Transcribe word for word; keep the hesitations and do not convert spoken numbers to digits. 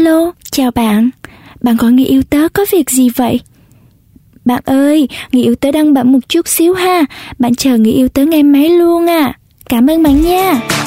Alo, chào bạn. Bạn gọi người yêu tớ có việc gì vậy? Bạn ơi, người yêu tớ đang bận một chút xíu ha. Bạn chờ người yêu tớ nghe máy luôn à. Cảm ơn bạn nha.